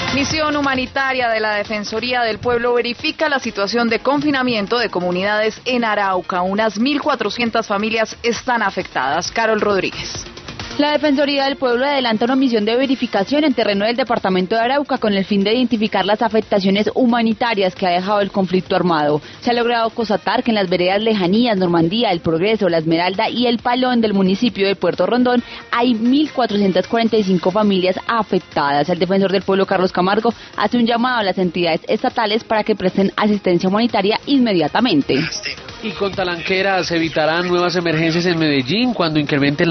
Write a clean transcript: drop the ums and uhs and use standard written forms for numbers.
Misión humanitaria de la Defensoría del Pueblo verifica la situación de confinamiento de comunidades en Arauca. Unas 1.400 familias están afectadas. Carol Rodríguez. La Defensoría del Pueblo adelanta una misión de verificación en terreno del departamento de Arauca con el fin de identificar las afectaciones humanitarias que ha dejado el conflicto armado. Se ha logrado constatar que en las veredas lejanías, Normandía, El Progreso, La Esmeralda y El Palón del municipio de Puerto Rondón hay 1.445 familias afectadas. El defensor del pueblo, Carlos Camargo, hace un llamado a las entidades estatales para que presten asistencia humanitaria inmediatamente. Y con Talanquera se evitarán nuevas emergencias en Medellín cuando incrementen